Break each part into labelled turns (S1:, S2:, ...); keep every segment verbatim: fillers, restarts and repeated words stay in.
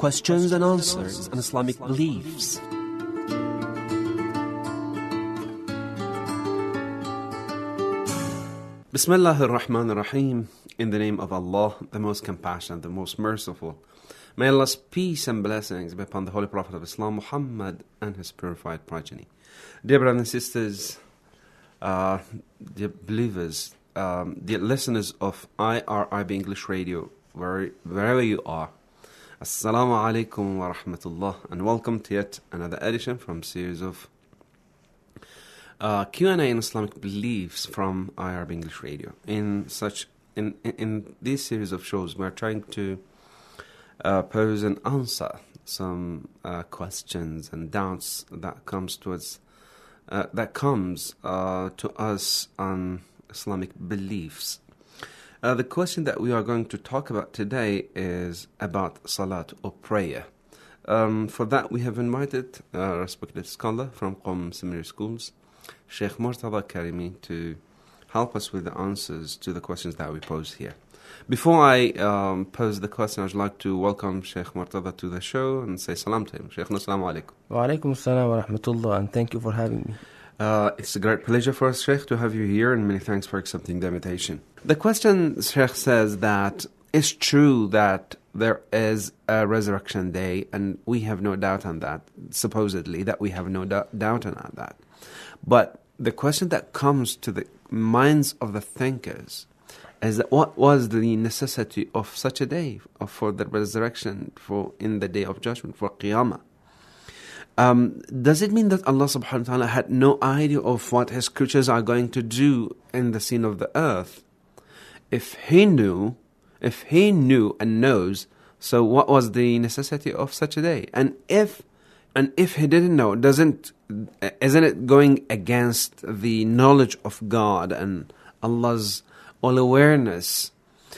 S1: questions and answers on Islamic beliefs. Bismillah ar-Rahman ar-Rahim. In the name of Allah, the most compassionate, the most merciful. May Allah's peace and blessings be upon the Holy Prophet of Islam, Muhammad, and his purified progeny. Dear brothers and sisters, uh, dear believers, um, dear listeners of I R I B English Radio, where, wherever you are, Assalamu alaikum wa rahmatullah, and welcome to yet another edition from series of uh, Q and A in Islamic beliefs from I R B English Radio. In such in in, in this series of shows, we are trying to uh, pose and answer some uh, questions and doubts that comes towards uh, that comes uh, to us on Islamic beliefs. Uh, the question that we are going to talk about today is about salat or prayer. Um, for that, we have invited a respected scholar from Qom Seminary Schools, Sheikh Murtada Karimi, to help us with the answers to the questions that we pose here. Before I um, pose the question, I'd like to welcome Sheikh Murtada to the show and say salam to him. Sheikh, assalamu alaikum.
S2: Wa alaikum assalam wa rahmatullah, and thank you for having me.
S1: Uh, it's a great pleasure for us, Sheikh, to have you here, and many thanks for accepting the invitation. The question, Sheikh, says that it's true that there is a resurrection day, and we have no doubt on that, supposedly, that we have no do- doubt on that. But the question that comes to the minds of the thinkers is that what was the necessity of such a day, of, for the resurrection, for in the day of judgment, for Qiyamah? Um, does it mean that Allah subhanahu wa ta'ala had no idea of what His creatures are going to do in the scene of the earth? If He knew, if He knew and knows, so what was the necessity of such a day? And if, and if He didn't know, doesn't, isn't it going against the knowledge of God and Allah's all-awareness?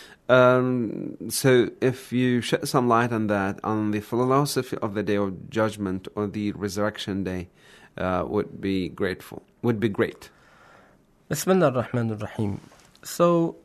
S1: Um, so if you shed some light on that, on the philosophy of the Day of Judgment or the Resurrection Day, uh, would be grateful, would be great.
S2: Bismillah ar-Rahman ar-Rahim. So,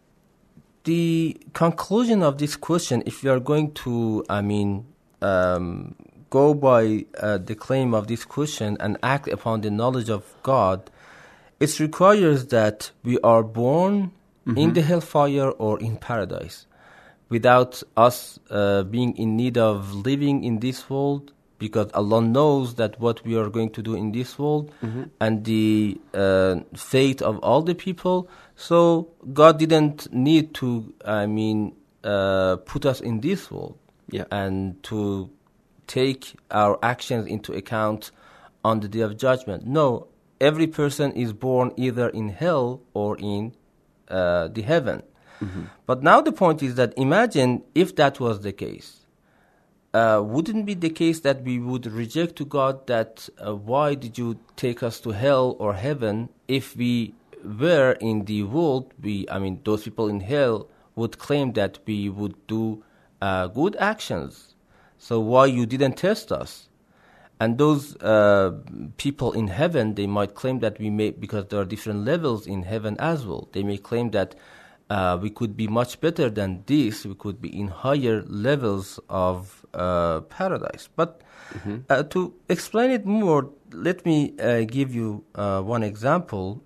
S2: the conclusion of this question, if you are going to, I mean, um, go by uh, the claim of this question and act upon the knowledge of God, it requires that we are born Mm-hmm. in the hellfire or in paradise, without us uh, being in need of living in this world, because Allah knows that what we are going to do in this world mm-hmm. and the uh, fate of all the people. So God didn't need to, I mean, uh, put us in this world
S1: yeah.
S2: and to take our actions into account on the Day of Judgment. No, every person is born either in hell or in Uh, the heaven. Mm-hmm. But now the point is that imagine if that was the case. Uh, wouldn't it be the case that we would reject to God that uh, why did you take us to hell or heaven if we were in the world? We, I mean, those people in hell would claim that we would do uh, good actions. So why you didn't test us? And those uh, people in heaven, they might claim that we may, because there are different levels in heaven as well, they may claim that uh, we could be much better than this, we could be in higher levels of uh, paradise. But mm-hmm. uh, to explain it more, let me uh, give you uh, one example.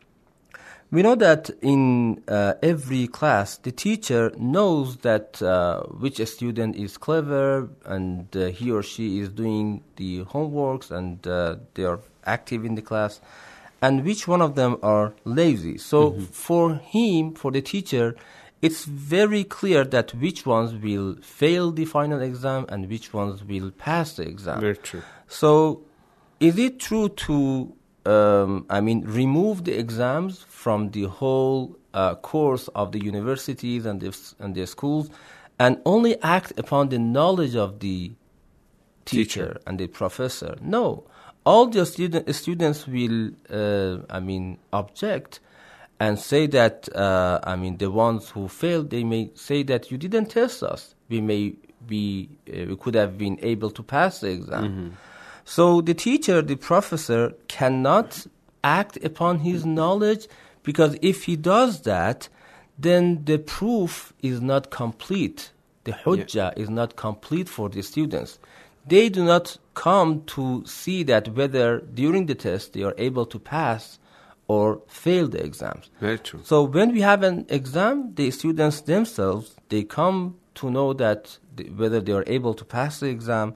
S2: We know that in uh, every class, the teacher knows that uh, which student is clever and uh, he or she is doing the homeworks and uh, they are active in the class, and which one of them are lazy. So mm-hmm. for him, for the teacher, it's very clear that which ones will fail the final exam and which ones will pass the exam.
S1: Very true.
S2: So is it true to Um, I mean, remove the exams from the whole uh, course of the universities and the, and the schools, and only act upon the knowledge of the teacher, teacher. and the professor? No, all the student, students will, uh, I mean, object and say that, uh, I mean, the ones who failed, they may say that you didn't test us. We may be, uh, we could have been able to pass the exam. Mm-hmm. So the teacher, the professor, cannot act upon his knowledge, because if he does that, then the proof is not complete The hujjah is not complete for the students. They do not come to see that whether during the test they are able to pass or fail the exams.
S1: Very true.
S2: So when we have an exam, the students themselves, they come to know that the, whether they are able to pass the exam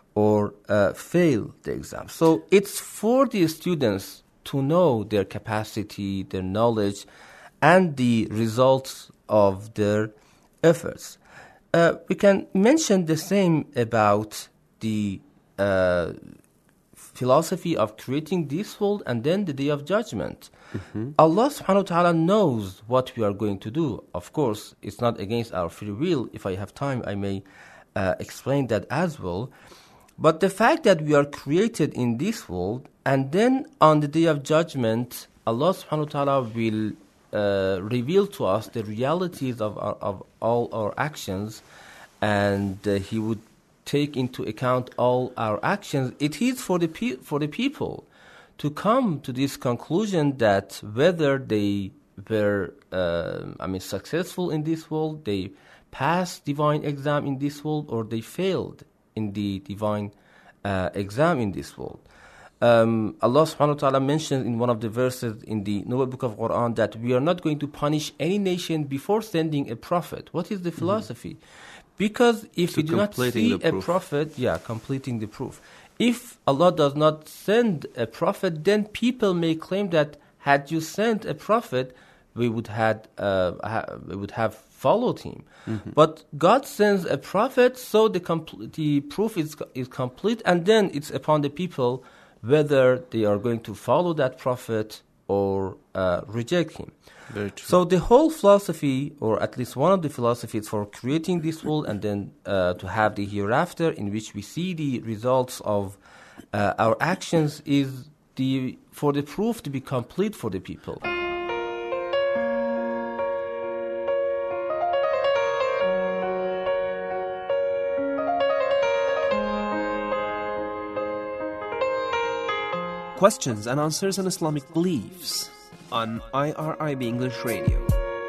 S2: or uh, fail the exam. So it's for the students to know their capacity, their knowledge, and the results of their efforts. Uh, we can mention the same about the uh, philosophy of creating this world and then the Day of Judgment. Mm-hmm. Allah subhanahu wa ta'ala knows what we are going to do. Of course, it's not against our free will. If I have time, I may uh, explain that as well. But the fact that we are created in this world and then on the Day of Judgment, Allah subhanahu wa ta'ala will uh, reveal to us the realities of, our, of all our actions, and uh, He would take into account all our actions. It is for the pe- for the people to come to this conclusion that whether they were, uh, I mean, successful in this world, they passed divine exam in this world, or they failed in the divine uh, exam in this world. Um, Allah subhanahu wa ta'ala mentions in one of the verses in the Noble Book of Quran that we are not going to punish any nation before sending a prophet. What is the philosophy? Mm-hmm. Because if
S1: so
S2: we do not see a prophet, yeah, completing the proof. If Allah does not send a prophet, then people may claim that had you sent a prophet, we would had uh, ha- we would have followed him. Mm-hmm. But God sends a prophet, so the compl- the proof is is complete, and then it's upon the people whether they are going to follow that prophet or uh, reject him.
S1: Very true.
S2: So the whole philosophy, or at least one of the philosophies for creating this world and then uh, to have the hereafter in which we see the results of uh, our actions, is the for the proof to be complete for the people.
S3: Questions and answers on Islamic beliefs on I R I B English Radio.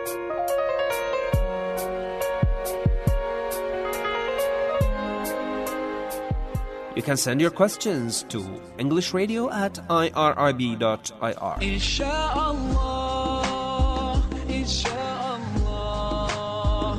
S3: You can send your questions to English Radio at I R I B dot I R.
S4: Inshallah, inshallah,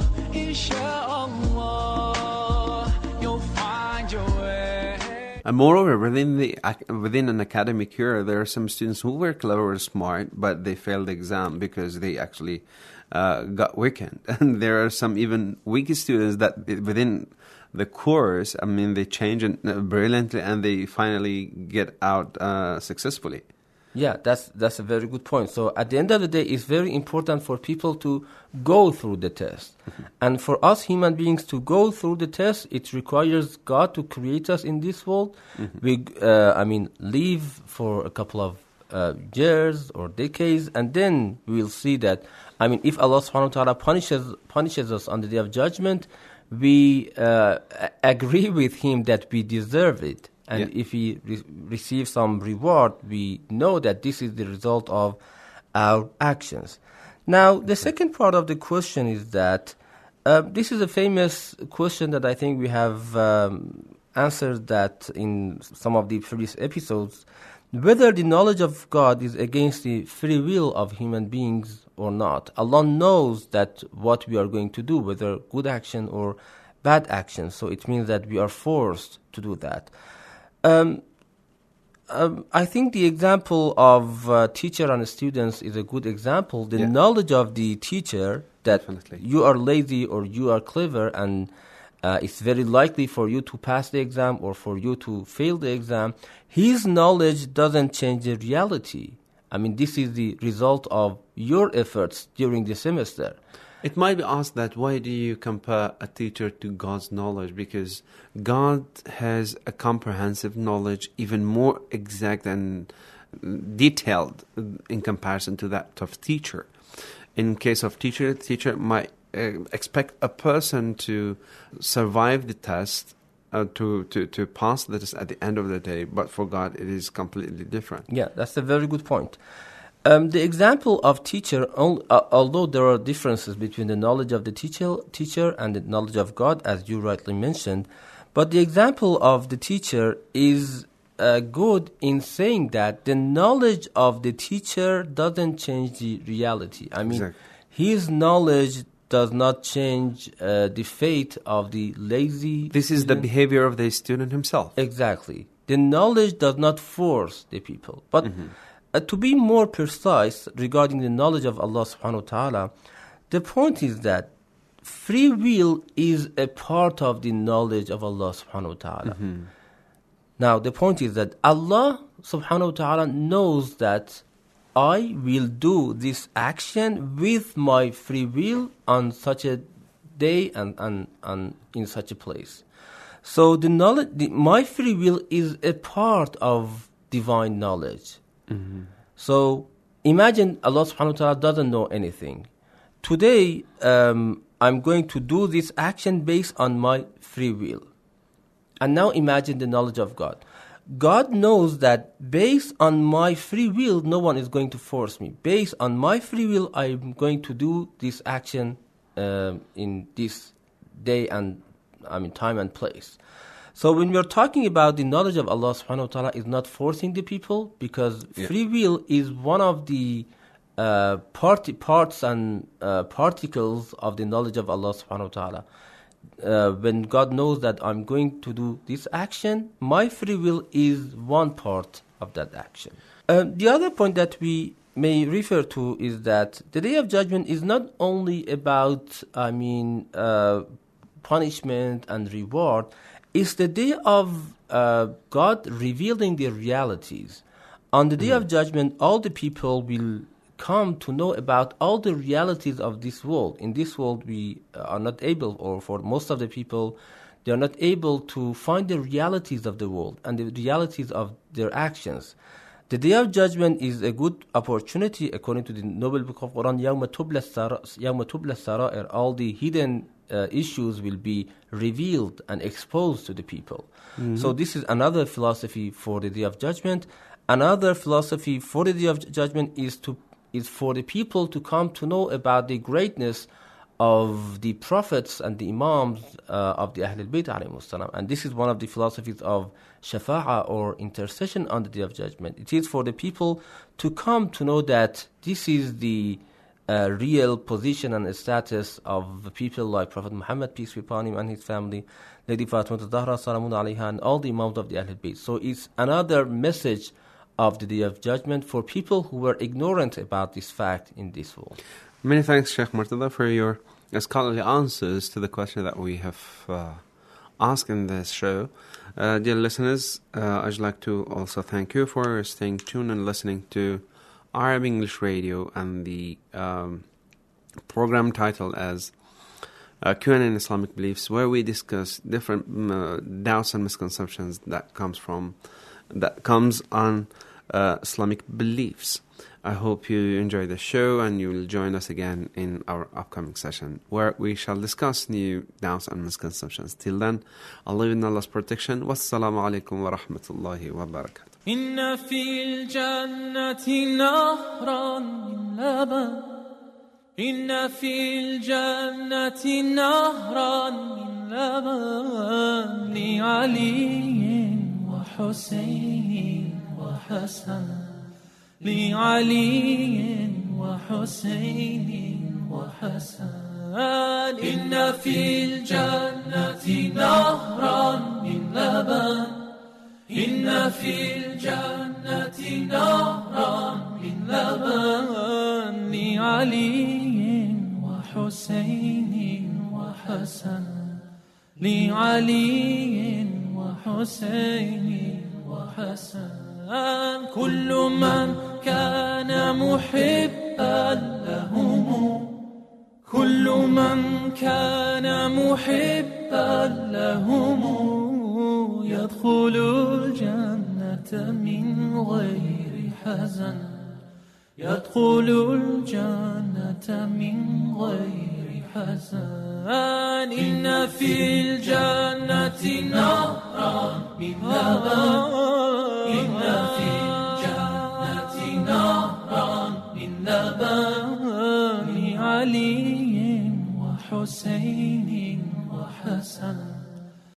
S4: inshallah, you'll find your way.
S1: And moreover, within the within an academic year, there are some students who were clever or smart, but they failed the exam because they actually uh, got weakened. And there are some even weak students that within the course, I mean, they change it brilliantly and they finally get out uh, successfully.
S2: Yeah, that's that's a very good point. So at the end of the day, it's very important for people to go through the test. Mm-hmm. And for us human beings to go through the test, it requires God to create us in this world. Mm-hmm. We, uh, I mean, live for a couple of uh, years or decades, and then we will see that, I mean, if Allah subhanahu wa ta'ala punishes, punishes us on the Day of Judgment, we uh, agree with Him that we deserve it. And yeah. if we re- receive some reward, we know that this is the result of our actions. Now, the second part of the question is that uh, this is a famous question that I think we have um, answered that in some of the previous episodes, whether the knowledge of God is against the free will of human beings or not. Allah knows that what we are going to do, whether good action or bad action. So it means that we are forced to do that. Um, um, I think the example of uh, teacher and students is a good example. The yeah. knowledge of the teacher that Definitely. You are lazy or you are clever, and uh, it's very likely for you to pass the exam or for you to fail the exam. His knowledge doesn't change the reality. I mean, this is the result of your efforts during the semester.
S1: It might be asked that why do you compare a teacher to God's knowledge? Because God has a comprehensive knowledge, even more exact and detailed in comparison to that of teacher. In case of teacher, teacher might uh, expect a person to survive the test, uh, to, to, to pass the test at the end of the day, but for God it is completely different.
S2: Yeah, that's a very good point. Um, the example of teacher, al- uh, although there are differences between the knowledge of the teacher, teacher and the knowledge of God, as you rightly mentioned, but the example of the teacher is uh, good in saying that the knowledge of the teacher doesn't change the reality. I mean,
S1: Exactly.
S2: his knowledge does not change uh, the fate of the lazy
S1: This is the
S2: student.
S1: behavior of the student himself.
S2: Exactly. The knowledge does not force the people. But
S1: Mm-hmm.
S2: uh, to be more precise regarding the knowledge of Allah subhanahu wa ta'ala, the point is that free will is a part of the knowledge of Allah subhanahu wa ta'ala.
S1: Mm-hmm.
S2: Now, the point is that Allah subhanahu wa ta'ala knows that I will do this action with my free will on such a day and, and, and in such a place. So the knowledge, the, my free will is a part of divine knowledge.
S1: Mm-hmm.
S2: So imagine Allah subhanahu wa ta'ala doesn't know anything. Today, um, I'm going to do this action based on my free will. And now imagine the knowledge of God. God knows that based on my free will, no one is going to force me. Based on my free will, I'm going to do this action uh, in this day and, I mean, time and place. So when we're talking about the knowledge of Allah subhanahu wa ta'ala is not forcing the people, because
S1: Yeah.
S2: free will is one of the uh, part- parts and uh, particles of the knowledge of Allah subhanahu wa ta'ala. Uh, when God knows that I'm going to do this action, my free will is one part of that action. Um, the other point that we may refer to is that the Day of Judgment is not only about, I mean, uh, punishment and reward. It's the day of uh, God revealing the realities. On the Day of Judgment, all the people will come to know about all the realities of this world. In this world, we are not able, or for most of the people, they are not able to find the realities of the world and the realities of their actions. The Day of Judgment is a good opportunity, according to the Noble Book of Quran, يَوْمَ تُبْلَى السَّرَائِرُ, all the hidden uh, issues will be revealed and exposed to the people. Mm-hmm. So this is another philosophy for the Day of Judgment. Another philosophy for the Day of Judgment is to is for the people to come to know about the greatness of the prophets and the imams uh, of the Ahlul Bayt alayhimus salam. And this is one of the philosophies of shafa'a, or intercession on the Day of Judgment. It is for the people to come to know that this is the uh, real position and status of people like Prophet Muhammad, peace be upon him, and his family, Lady Fatima al-Zahra, salamun alayha, and all the imams of the Ahlul Bayt. So it's another message of the Day of Judgment for people who were ignorant about this fact in this world.
S1: Many thanks, Sheikh Murtada, for your scholarly answers to the question that we have uh, asked in this show. Uh, dear listeners, uh, I'd like to also thank you for staying tuned and listening to Arab English Radio and the um, program titled as uh, Q and A in Islamic Beliefs, where we discuss different uh, doubts and misconceptions that comes from that comes on uh, Islamic beliefs. I hope you enjoy the show and you will join us again in our upcoming session where we shall discuss new doubts and misconceptions. Till then, I'll leave in Allah's protection. Wassalamu alaikum wa rahmatullahi wa barakatuh.
S4: إن في الجنة نهرا من لبن إن في الجنة نهرا من لبن لعلي وحسين وحسن لعلي وحسين وحسن إن في الجنة نهرا من لبن إن في الجنة نهرا من لبن لعلي وحسين وحسن لعلي وحسين وحسن كل من كان محبا لهم كل من كان محبا لهم يدخل الجنة من غير حزن يدخل الجنة من غير حزن إن في الجنة نهرا من لبن إن في الجنة نهرا لبان علي وحسين وحسن